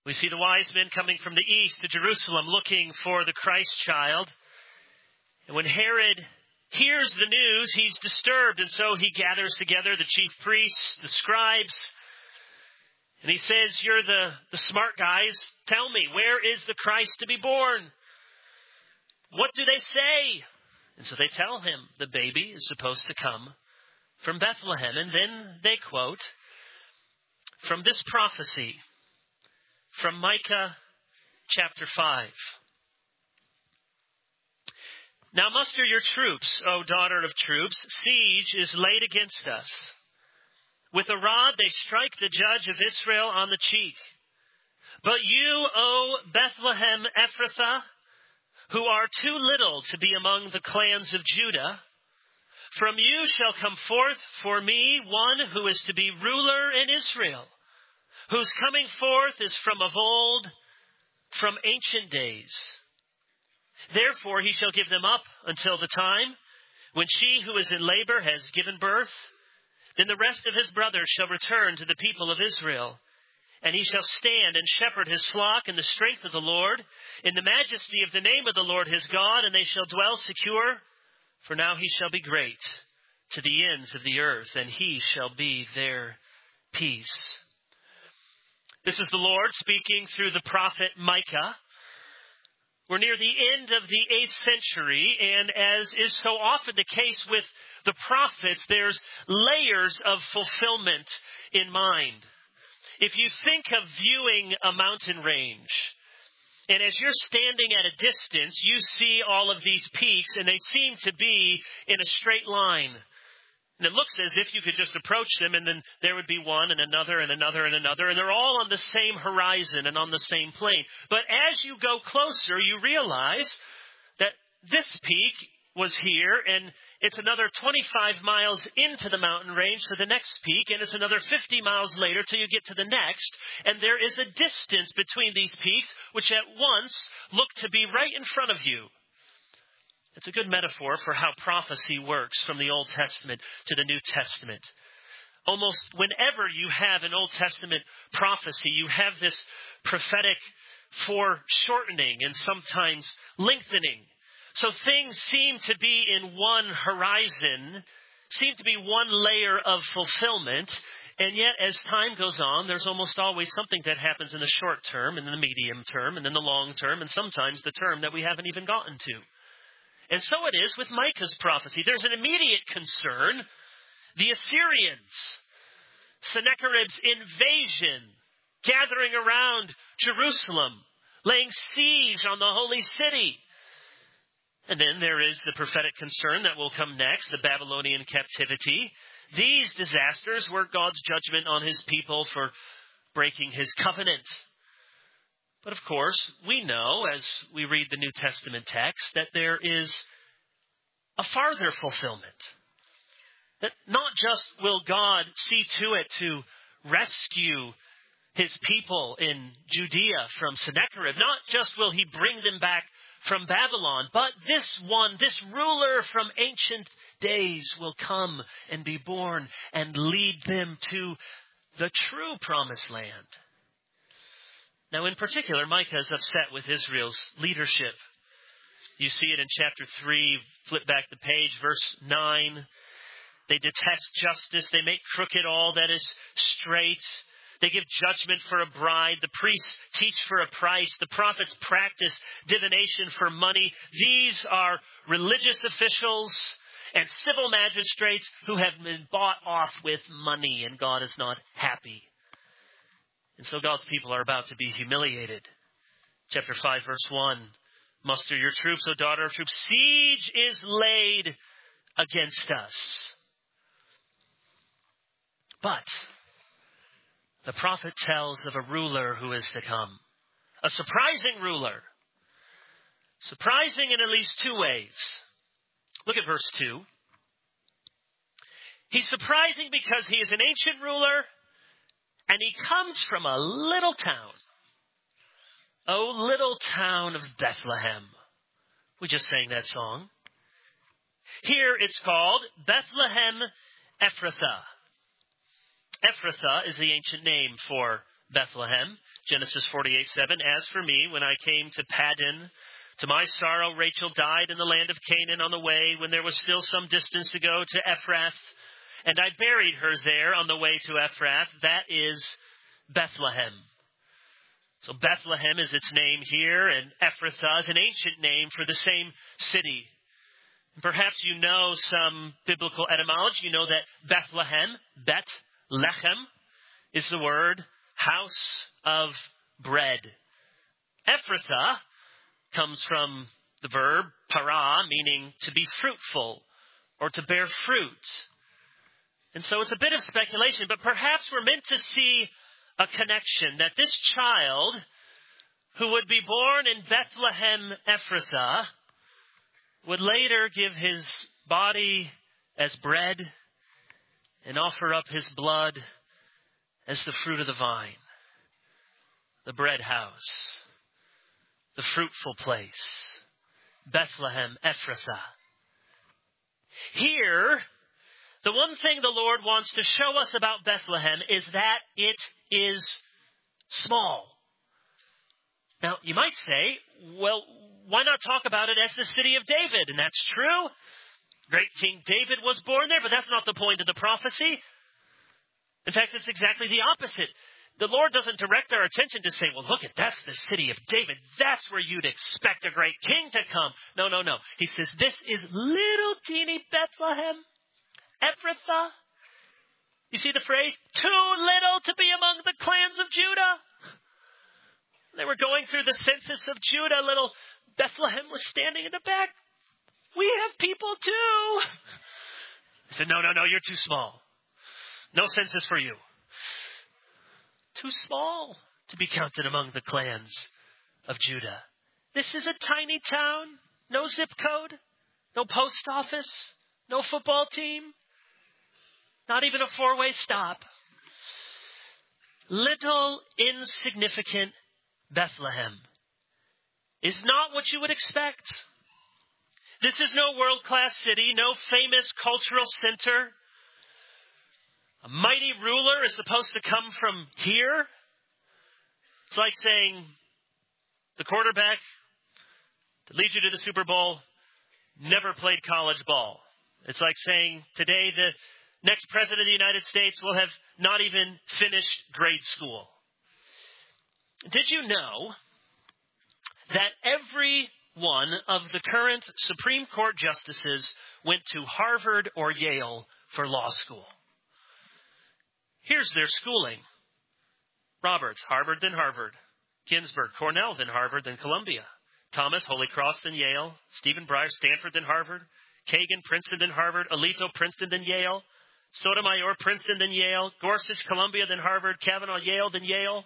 We see the wise men coming from the east to Jerusalem looking for the Christ child. And when Herod hears the news, he's disturbed. And so he gathers together the chief priests, the scribes. And he says, you're the smart guys. Tell me, where is the Christ to be born? What do they say? And so they tell him the baby is supposed to come from Bethlehem. And then they quote from this prophecy from Micah chapter 5. Now muster your troops, O daughter of troops. Siege is laid against us. With a rod they strike the judge of Israel on the cheek. But you, O Bethlehem Ephrathah, who are too little to be among the clans of Judah, from you shall come forth for me one who is to be ruler in Israel, whose coming forth is from of old, from ancient days. Therefore he shall give them up until the time when she who is in labor has given birth. Then the rest of his brothers shall return to the people of Israel. And he shall stand and shepherd his flock in the strength of the Lord, in the majesty of the name of the Lord his God, and they shall dwell secure. For now he shall be great to the ends of the earth, and he shall be their peace. This is the Lord speaking through the prophet Micah. We're near the end of the 8th century, and as is so often the case with the prophets, there's layers of fulfillment in mind. If you think of viewing a mountain range, and as you're standing at a distance, you see all of these peaks, and they seem to be in a straight line. And it looks as if you could just approach them, and then there would be one and another and another and another, and they're all on the same horizon and on the same plane. But as you go closer, you realize that this peak was here, and it's another 25 miles into the mountain range to the next peak, and it's another 50 miles later till you get to the next. And there is a distance between these peaks, which at once look to be right in front of you. It's a good metaphor for how prophecy works from the Old Testament to the New Testament. Almost whenever you have an Old Testament prophecy, you have this prophetic foreshortening and sometimes lengthening. So things seem to be in one horizon, seem to be one layer of fulfillment, and yet as time goes on, there's almost always something that happens in the short term, and in the medium term, and in the long term, and sometimes the term that we haven't even gotten to. And so it is with Micah's prophecy. There's an immediate concern. The Assyrians, Sennacherib's invasion, gathering around Jerusalem, laying siege on the holy city. And then there is the prophetic concern that will come next, the Babylonian captivity. These disasters were God's judgment on his people for breaking his covenant. But of course, we know as we read the New Testament text that there is a farther fulfillment. That not just will God see to it to rescue his people in Judea from Sennacherib, not just will he bring them back from Babylon, but this ruler from ancient days will come and be born and lead them to the true promised land. Now, in particular, Micah is upset with Israel's leadership. You see it in chapter 3, flip back the page, verse 9. They detest justice. They make crooked all that is straight. They give judgment for a bride. The priests teach for a price. The prophets practice divination for money. These are religious officials and civil magistrates who have been bought off with money, and God is not happy. And so God's people are about to be humiliated. Chapter 5, verse 1. Muster your troops, O daughter of troops. Siege is laid against us. But the prophet tells of a ruler who is to come. A surprising ruler. Surprising in at least two ways. Look at verse 2. He's surprising because he is an ancient ruler, and he comes from a little town. Oh, little town of Bethlehem. We just sang that song. Here it's called Bethlehem Ephrathah. Ephrathah is the ancient name for Bethlehem. Genesis 48:7, as for me, when I came to Paddan, to my sorrow Rachel died in the land of Canaan on the way, when there was still some distance to go to Ephrath, and I buried her there on the way to Ephrath. That is Bethlehem. So Bethlehem is its name here, and Ephrathah is an ancient name for the same city. And perhaps you know some biblical etymology. You know that Bethlehem, Bet-lechem, is the word house of bread. Ephrathah comes from the verb para, meaning to be fruitful or to bear fruit. And so it's a bit of speculation, but perhaps we're meant to see a connection that this child who would be born in Bethlehem Ephrathah would later give his body as bread and offer up his blood as the fruit of the vine, the bread house, the fruitful place, Bethlehem Ephrathah. Here, the one thing the Lord wants to show us about Bethlehem is that it is small. Now, you might say, well, why not talk about it as the city of David? And that's true. Great King David was born there, but that's not the point of the prophecy. In fact, it's exactly the opposite. The Lord doesn't direct our attention to say, well, look, that's the city of David. That's where you'd expect a great king to come. No. He says, this is little teeny Bethlehem, Ephrathah. You see the phrase, too little to be among the clans of Judah. They were going through the census of Judah. Little Bethlehem was standing in the back. We have people too. He said, no, you're too small. No census for you. Too small to be counted among the clans of Judah. This is a tiny town. No zip code. No post office. No football team. Not even a 4-way stop. Little insignificant Bethlehem is not what you would expect. This is no world-class city, no famous cultural center. A mighty ruler is supposed to come from here. It's like saying the quarterback that leads you to the Super Bowl never played college ball. It's like saying today the next president of the United States will have not even finished grade school. Did you know that every one of the current Supreme Court justices went to Harvard or Yale for law school? Here's their schooling. Roberts, Harvard, then Harvard. Ginsburg, Cornell, then Harvard, then Columbia. Thomas, Holy Cross, then Yale. Stephen Breyer, Stanford, then Harvard. Kagan, Princeton, then Harvard. Alito, Princeton, then Yale. Sotomayor, Princeton, then Yale. Gorsuch, Columbia, then Harvard. Kavanaugh, Yale, then Yale.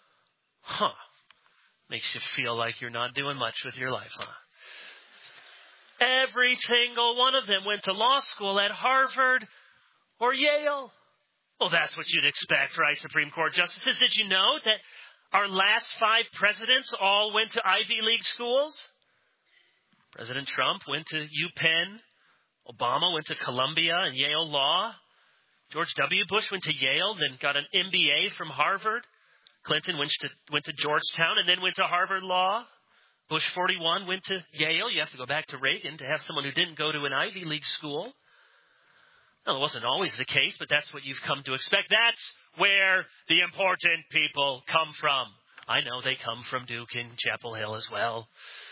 Makes you feel like you're not doing much with your life, huh? Every single one of them went to law school at Harvard or Yale. Well, that's what you'd expect, right, Supreme Court justices? Did you know that our last 5 presidents all went to Ivy League schools? President Trump went to UPenn. Obama went to Columbia and Yale Law. George W. Bush went to Yale, then got an MBA from Harvard. Clinton went to Georgetown and then went to Harvard Law. Bush 41 went to Yale. You have to go back to Reagan to have someone who didn't go to an Ivy League school. Well, it wasn't always the case, but that's what you've come to expect. That's where the important people come from. I know they come from Duke and Chapel Hill as well.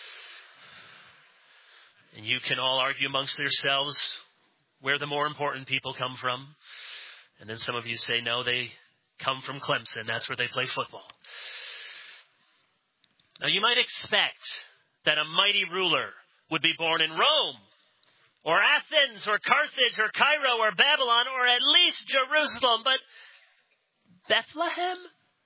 And you can all argue amongst yourselves where the more important people come from. And then some of you say, no, they come from Clemson. That's where they play football. Now, you might expect that a mighty ruler would be born in Rome, or Athens, or Carthage, or Cairo, or Babylon, or at least Jerusalem. But Bethlehem?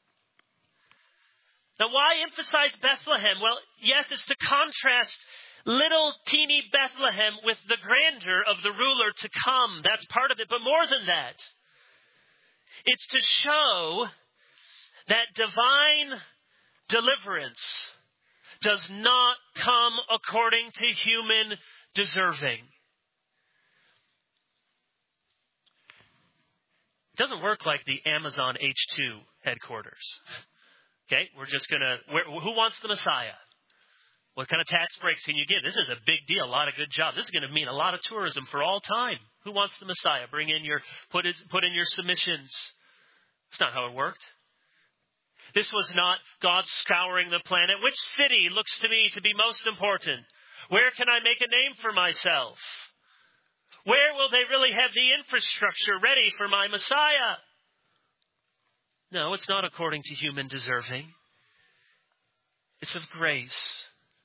Now, why emphasize Bethlehem? Well, yes, it's to contrast little teeny Bethlehem with the grandeur of the ruler to come. That's part of it. But more than that, it's to show that divine deliverance does not come according to human deserving. It doesn't work like the Amazon H2 headquarters. Okay, we're just going to, who wants the Messiah? What kind of tax breaks can you give? This is a big deal, a lot of good jobs. This is going to mean a lot of tourism for all time. Who wants the Messiah? Put in your submissions. That's not how it worked. This was not God scouring the planet. Which city looks to me to be most important? Where can I make a name for myself? Where will they really have the infrastructure ready for my Messiah? No, it's not according to human deserving. It's of grace.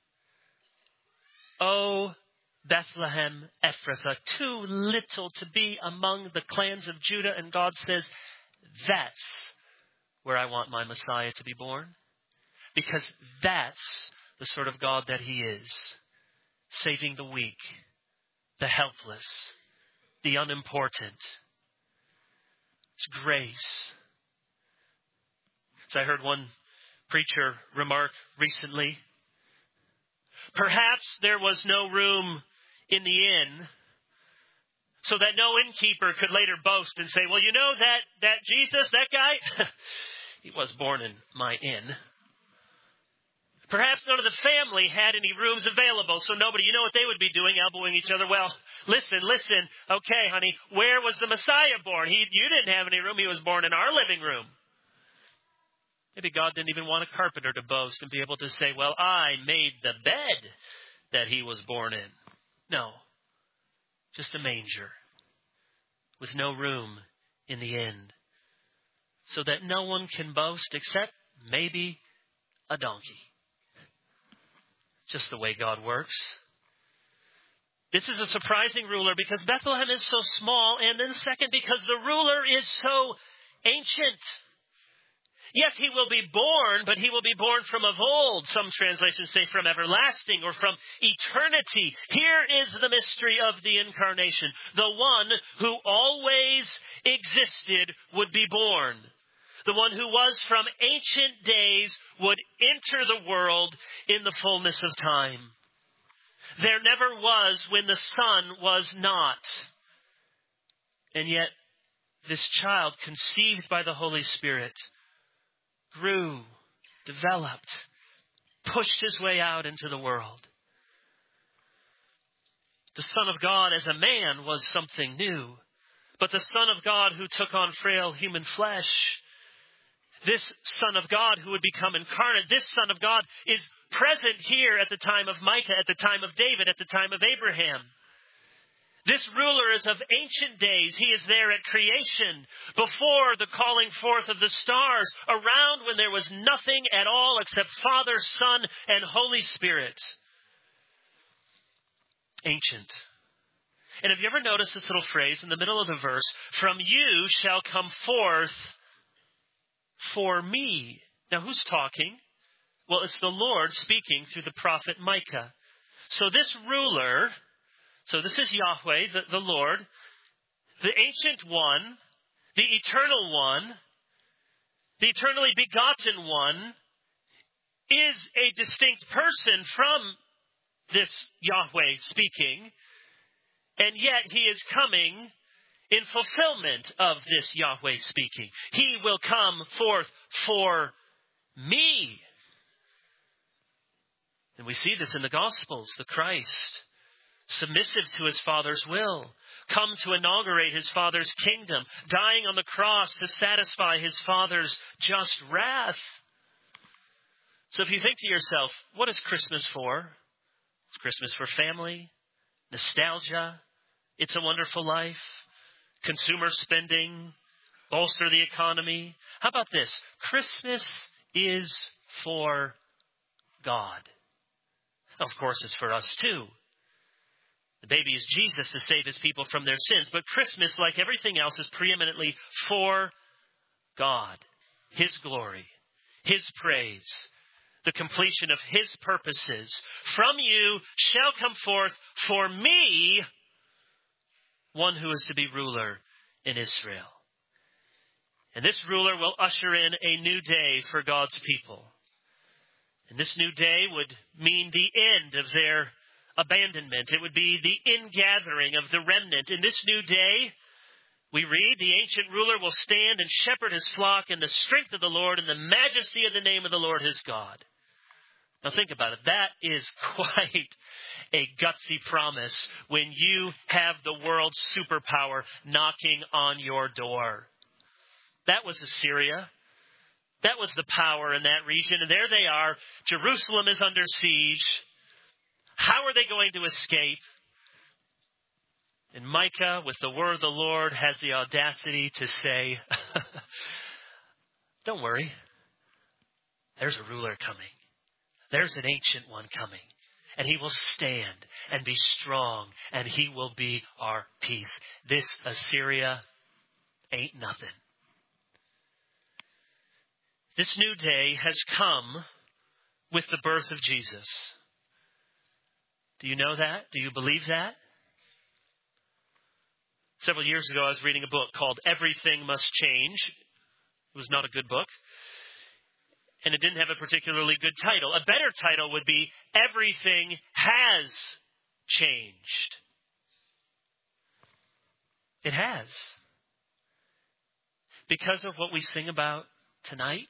O Bethlehem Ephrathah, too little to be among the clans of Judah. And God says, that's where I want my Messiah to be born. Because that's the sort of God that He is. Saving the weak, the helpless, the unimportant. It's grace. As I heard one preacher remark recently, perhaps there was no room in the inn so that no innkeeper could later boast and say, well, you know that Jesus, that guy, he was born in my inn. Perhaps none of the family had any rooms available, so nobody, you know what they would be doing, elbowing each other. Well, listen, okay, honey, where was the Messiah born? You didn't have any room. He was born in our living room. Maybe God didn't even want a carpenter to boast and be able to say, well, I made the bed that he was born in. No, just a manger with no room in the inn, so that no one can boast except maybe a donkey. Just the way God works. This is a surprising ruler because Bethlehem is so small, and then second, because the ruler is so ancient. Yes, he will be born, but he will be born from of old. Some translations say from everlasting or from eternity. Here is the mystery of the incarnation. The one who always existed would be born. The one who was from ancient days would enter the world in the fullness of time. There never was when the Son was not. And yet, this child, conceived by the Holy Spirit, grew, developed, pushed his way out into the world. The Son of God as a man was something new. But the Son of God who took on frail human flesh, this Son of God who would become incarnate, this Son of God is present here at the time of Micah, at the time of David, at the time of Abraham. This ruler is of ancient days. He is there at creation, before the calling forth of the stars, around when there was nothing at all except Father, Son, and Holy Spirit. Ancient. And have you ever noticed this little phrase in the middle of the verse? From you shall come forth for me. Now who's talking? Well, it's the Lord speaking through the prophet Micah. So this ruler, so this is Yahweh, the Lord, the ancient one, the eternal one, the eternally begotten one, is a distinct person from this Yahweh speaking, and yet he is coming in fulfillment of this Yahweh speaking. He will come forth for me. And we see this in the Gospels, the Christ, submissive to his Father's will, come to inaugurate his Father's kingdom, dying on the cross to satisfy his Father's just wrath. So if you think to yourself, what is Christmas for? It's Christmas for family, nostalgia, It's a Wonderful Life, consumer spending, bolster the economy. How about this? Christmas is for God. Of course, it's for us too. The baby is Jesus to save his people from their sins. But Christmas, like everything else, is preeminently for God, his glory, his praise, the completion of his purposes. From you shall come forth for me one who is to be ruler in Israel. And this ruler will usher in a new day for God's people. And this new day would mean the end of their abandonment. It would be the ingathering of the remnant. In this new day We read, the ancient ruler will stand and shepherd his flock in the strength of the Lord and the majesty of the name of the Lord his God. Now think about it. That is quite a gutsy promise when you have the world's superpower knocking on your door. That was Assyria. That was the power in that region. And there they are. Jerusalem is under siege. How are they going to escape? And Micah, with the word of the Lord, has the audacity to say, don't worry. There's a ruler coming. There's an ancient one coming. And he will stand and be strong, and he will be our peace. This Assyria ain't nothing. This new day has come with the birth of Jesus. Do you know that? Do you believe that? Several years ago, I was reading a book called Everything Must Change. It was not a good book. And it didn't have a particularly good title. A better title would be Everything Has Changed. It has. Because of what we sing about tonight.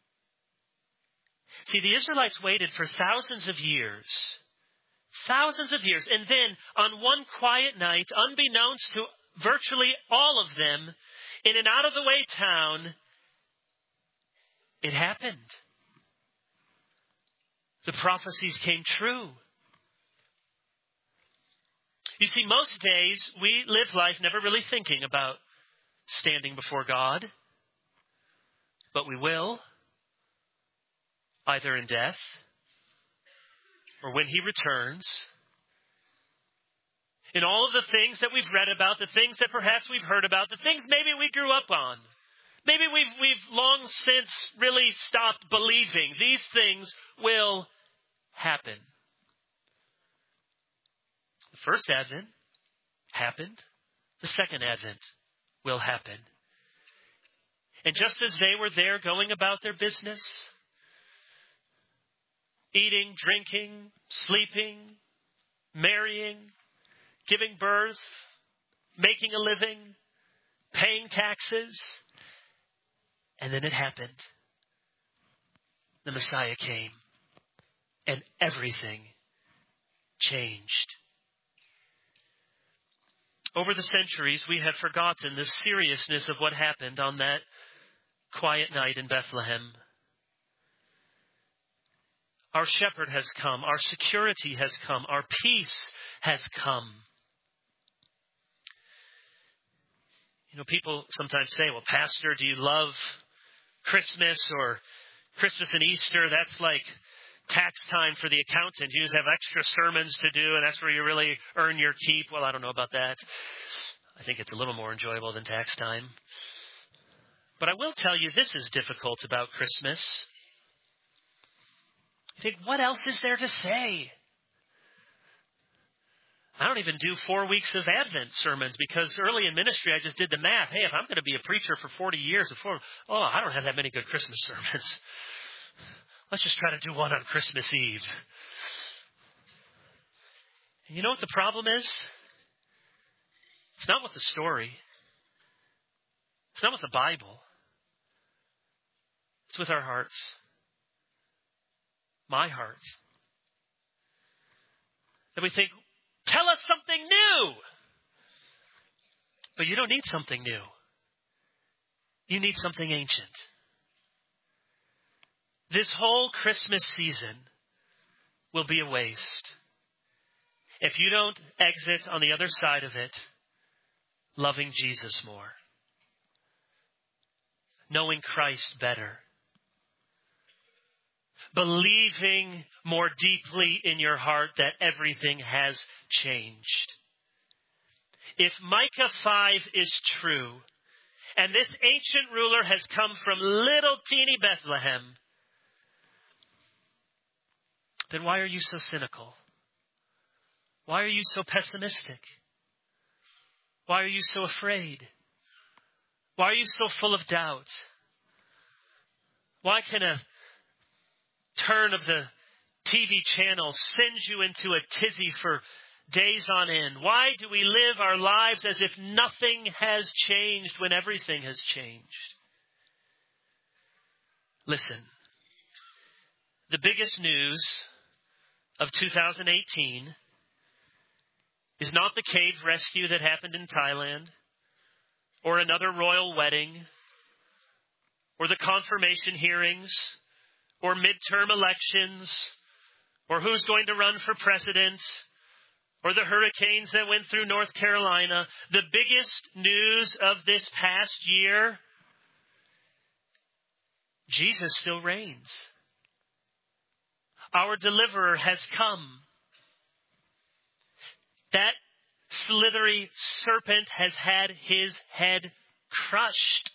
See, the Israelites waited for thousands of years. Thousands of years. And then on one quiet night, unbeknownst to virtually all of them, in an out-of-the-way town, it happened. The prophecies came true. You see, most days we live life never really thinking about standing before God. But we will, either in death or when he returns. In all of the things that we've read about, the things that perhaps we've heard about, the things maybe we grew up on. Maybe we've long since really stopped believing. These things will happen. The first Advent happened. The second Advent will happen. And just as they were there going about their business, eating, drinking, sleeping, marrying, giving birth, making a living, paying taxes, and then it happened. The Messiah came, and everything changed. Over the centuries, we have forgotten the seriousness of what happened on that quiet night in Bethlehem. Our shepherd has come. Our security has come. Our peace has come. You know, people sometimes say, well, Pastor, do you love Christmas or Christmas and Easter? That's like tax time for the accountant. You just have extra sermons to do, and that's where you really earn your keep. Well, I don't know about that. I think it's a little more enjoyable than tax time. But I will tell you, this is difficult about Christmas. You think, what else is there to say? I don't even do 4 weeks of Advent sermons because early in ministry I just did the math. Hey, if I'm going to be a preacher for 40 years, I don't have that many good Christmas sermons. Let's just try to do one on Christmas Eve. And you know what the problem is? It's not with the story. It's not with the Bible. It's with our hearts. My heart. That we think, tell us something new. But you don't need something new. You need something ancient. This whole Christmas season will be a waste if you don't exit on the other side of it loving Jesus more, knowing Christ better, believing more deeply in your heart that everything has changed. If Micah 5 is true, and this ancient ruler has come from little teeny Bethlehem, then why are you so cynical? Why are you so pessimistic? Why are you so afraid? Why are you so full of doubt? Why can a turn of the TV channel send you into a tizzy for days on end? Why do we live our lives as if nothing has changed when everything has changed? Listen, the biggest news of 2018 is not the cave rescue that happened in Thailand, or another royal wedding, or the confirmation hearings, or midterm elections, or who's going to run for president, or the hurricanes that went through North Carolina. The biggest news of this past year, Jesus still reigns. Our deliverer has come. That slithery serpent has had his head crushed.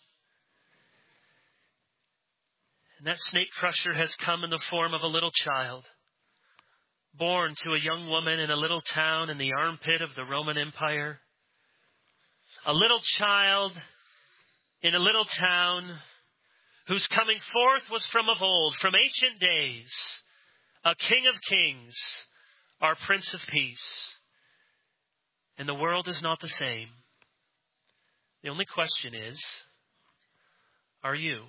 And that snake crusher has come in the form of a little child, born to a young woman in a little town in the armpit of the Roman Empire. A little child in a little town whose coming forth was from of old, from ancient days, a King of Kings, our Prince of Peace. And the world is not the same. The only question is, are you?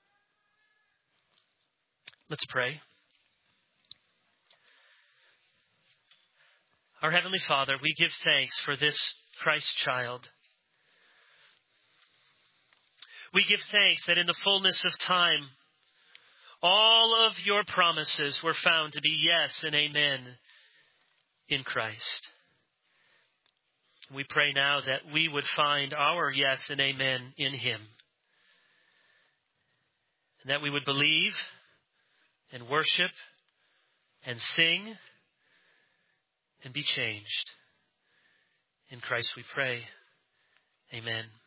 Let's pray. Our Heavenly Father, we give thanks for this Christ child. We give thanks that in the fullness of time, all of your promises were found to be yes and amen in Christ. We pray now that we would find our yes and amen in him, and that we would believe and worship and sing and be changed. In Christ we pray. Amen.